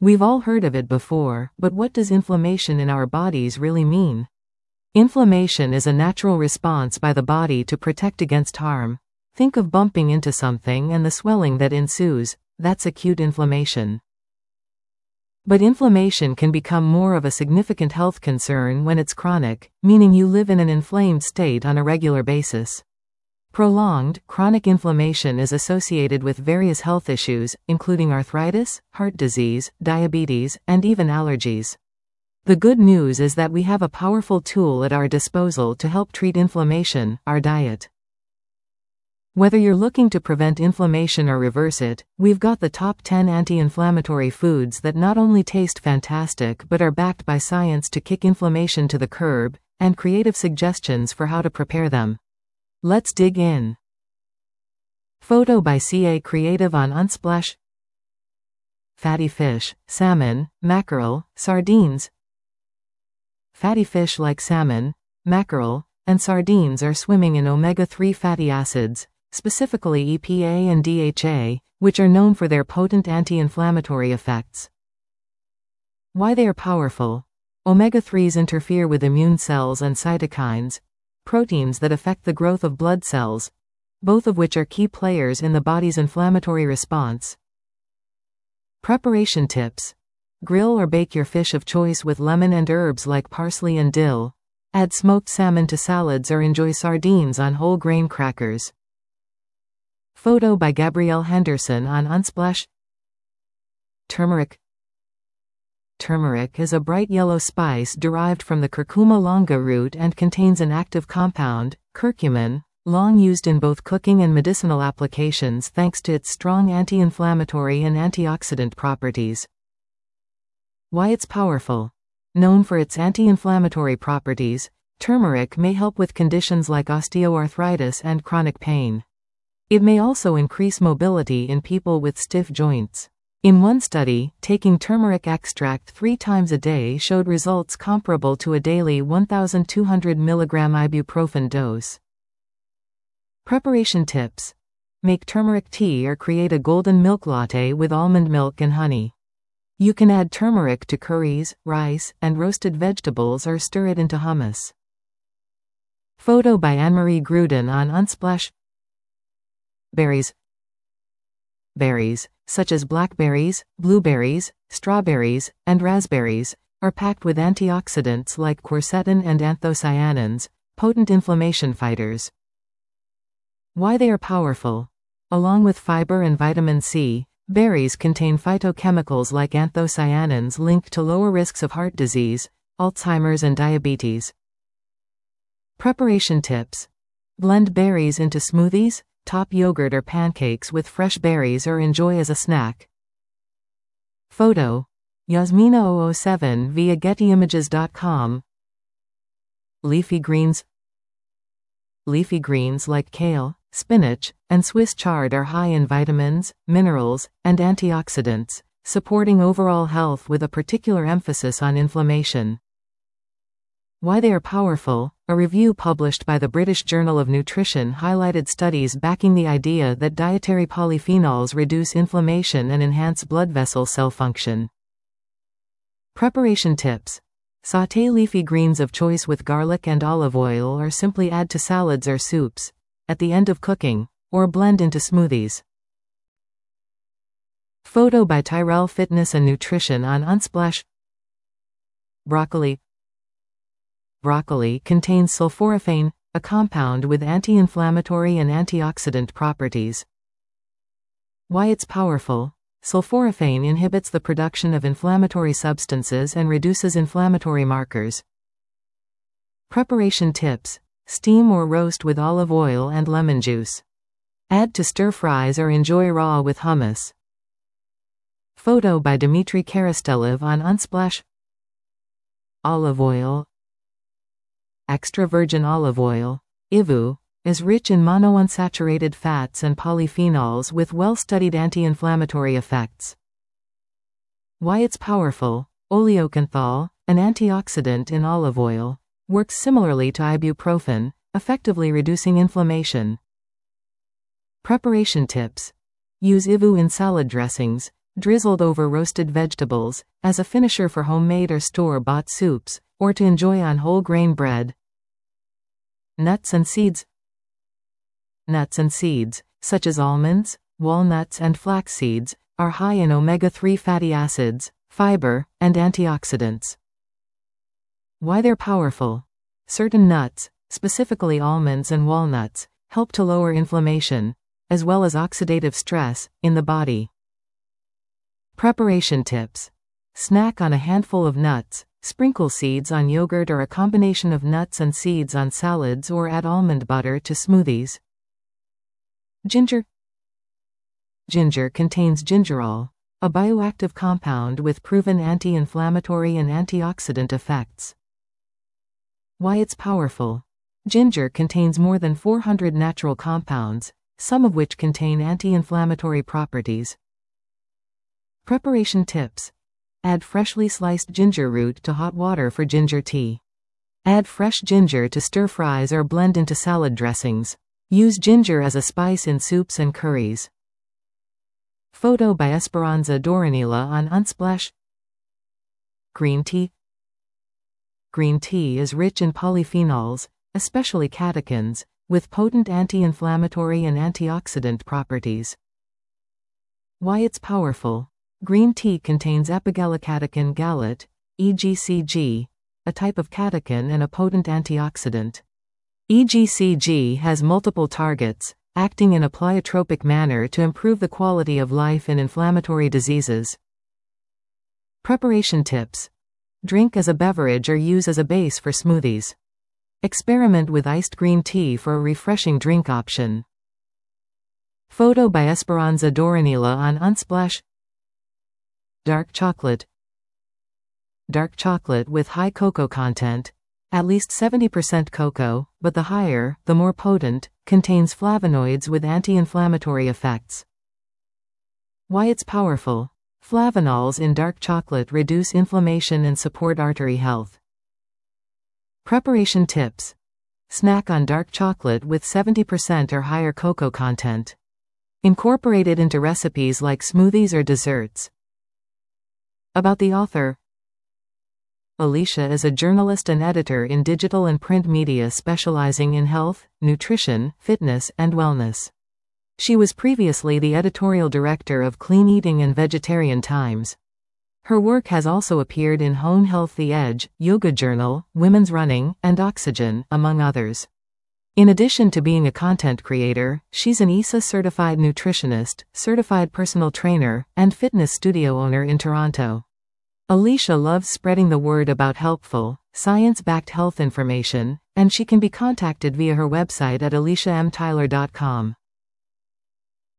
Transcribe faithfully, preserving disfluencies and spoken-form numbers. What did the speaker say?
We've all heard of it before, but what does inflammation in our bodies really mean? Inflammation is a natural response by the body to protect against harm. Think of bumping into something and the swelling that ensues. That's acute inflammation. But inflammation can become more of a significant health concern when it's chronic, meaning you live in an inflamed state on a regular basis. Prolonged, chronic inflammation is associated with various health issues, including arthritis, heart disease, diabetes, and even allergies. The good news is that we have a powerful tool at our disposal to help treat inflammation: our diet. Whether you're looking to prevent inflammation or reverse it, we've got the top ten anti-inflammatory foods that not only taste fantastic but are backed by science to kick inflammation to the curb, and creative suggestions for how to prepare them. Let's dig in. Photo by C A Creative on Unsplash. Fatty fish, salmon, mackerel, sardines. Fatty fish like salmon, mackerel, and sardines are swimming in omega three fatty acids, specifically E P A and D H A, which are known for their potent anti-inflammatory effects. Why they are powerful. omega threes interfere with immune cells and cytokines, proteins that affect the growth of blood cells, both of which are key players in the body's inflammatory response. Preparation tips. Grill or bake your fish of choice with lemon and herbs like parsley and dill. Add smoked salmon to salads or enjoy sardines on whole grain crackers. Photo by Gabrielle Henderson on Unsplash. Turmeric. Turmeric is a bright yellow spice derived from the curcuma longa root and contains an active compound, curcumin, long used in both cooking and medicinal applications thanks to its strong anti-inflammatory and antioxidant properties. Why it's powerful. Known for its anti-inflammatory properties, turmeric may help with conditions like osteoarthritis and chronic pain. It may also increase mobility in people with stiff joints. In one study, taking turmeric extract three times a day showed results comparable to a daily one thousand two hundred milligram ibuprofen dose. Preparation tips. Make turmeric tea or create a golden milk latte with almond milk and honey. You can add turmeric to curries, rice, and roasted vegetables or stir it into hummus. Photo by Anne-Marie Gruden on Unsplash. Berries. Berries, such as blackberries, blueberries, strawberries, and raspberries, are packed with antioxidants like quercetin and anthocyanins, potent inflammation fighters. Why they are powerful. Along with fiber and vitamin C, berries contain phytochemicals like anthocyanins linked to lower risks of heart disease, Alzheimer's and diabetes. Preparation tips. Blend berries into smoothies, top yogurt or pancakes with fresh berries or enjoy as a snack. Photo. Yasmina zero zero seven via getty images dot com. Leafy greens. Leafy greens like kale, spinach, and Swiss chard are high in vitamins, minerals, and antioxidants, supporting overall health with a particular emphasis on inflammation. Why they are powerful. A review published by the British Journal of Nutrition highlighted studies backing the idea that dietary polyphenols reduce inflammation and enhance blood vessel cell function. Preparation tips. Sauté leafy greens of choice with garlic and olive oil or simply add to salads or soups at the end of cooking, or blend into smoothies. Photo by Tyrell Fitness and Nutrition on Unsplash. Broccoli. Broccoli contains sulforaphane, a compound with anti-inflammatory and antioxidant properties. Why it's powerful. Sulforaphane inhibits the production of inflammatory substances and reduces inflammatory markers. Preparation tips. Steam or roast with olive oil and lemon juice. Add to stir fries or enjoy raw with hummus. Photo by Dmitry Karastelev on Unsplash. Olive oil. Extra virgin olive oil, I V U, is rich in monounsaturated fats and polyphenols with well-studied anti-inflammatory effects. Why it's powerful. Oleocanthal, an antioxidant in olive oil, works similarly to ibuprofen, effectively reducing inflammation. Preparation tips. Use I V U in salad dressings, drizzled over roasted vegetables, as a finisher for homemade or store-bought soups, or to enjoy on whole grain bread. Nuts and seeds. Nuts and seeds, such as almonds, walnuts and flax seeds, are high in omega three fatty acids, fiber, and antioxidants. Why they're powerful. Certain nuts, specifically almonds and walnuts, help to lower inflammation, as well as oxidative stress, in the body. Preparation tips. Snack on a handful of nuts, sprinkle seeds on yogurt or a combination of nuts and seeds on salads, or add almond butter to smoothies. Ginger. Ginger contains gingerol, a bioactive compound with proven anti-inflammatory and antioxidant effects. Why it's powerful. Ginger contains more than four hundred natural compounds, some of which contain anti-inflammatory properties. Preparation tips. Add freshly sliced ginger root to hot water for ginger tea. Add fresh ginger to stir-fries or blend into salad dressings. Use ginger as a spice in soups and curries. Photo by Esperanza Doronila on Unsplash. Green tea. Green tea is rich in polyphenols, especially catechins, with potent anti-inflammatory and antioxidant properties. Why it's powerful. Green tea contains epigallocatechin gallate, E G C G, a type of catechin and a potent antioxidant. E G C G has multiple targets, acting in a pleiotropic manner to improve the quality of life in inflammatory diseases. Preparation tips. Drink as a beverage or use as a base for smoothies. Experiment with iced green tea for a refreshing drink option. Photo by Esperanza Doronila on Unsplash. Dark chocolate. Dark chocolate with high cocoa content, at least seventy percent cocoa, but the higher, the more potent, contains flavonoids with anti-inflammatory effects. Why it's powerful. Flavanols in dark chocolate reduce inflammation and support artery health. Preparation tips. Snack on dark chocolate with seventy percent or higher cocoa content. Incorporate it into recipes like smoothies or desserts. About the author. Alicia is a journalist and editor in digital and print media specializing in health, nutrition, fitness, and wellness. She was previously the editorial director of Clean Eating and Vegetarian Times. Her work has also appeared in Home Health: The Edge, Yoga Journal, Women's Running, and Oxygen, among others. In addition to being a content creator, she's an I S A-certified nutritionist, certified personal trainer, and fitness studio owner in Toronto. Alicia loves spreading the word about helpful, science-backed health information, and she can be contacted via her website at alicia m tyler dot com.